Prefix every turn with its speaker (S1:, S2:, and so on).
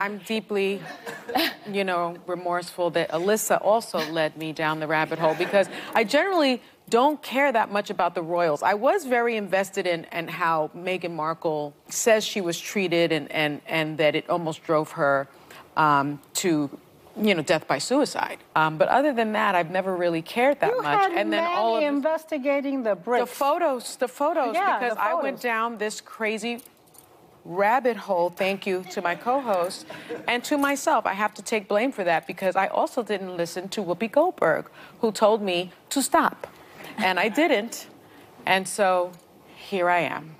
S1: I'm deeply, remorseful that Alyssa also led me down the rabbit hole because I generally don't care that much about the royals. I was very invested in how Meghan Markle says she was treated and that it almost drove her to death by suicide. But other than that, I've never really cared that much.
S2: Had and then all of investigating the bricks.
S1: The photos,
S2: yeah,
S1: because I went down this crazy rabbit hole, thank you to my co-host, and to myself. I have to take blame for that because I also didn't listen to Whoopi Goldberg, who told me to stop. And I didn't. And so here I am.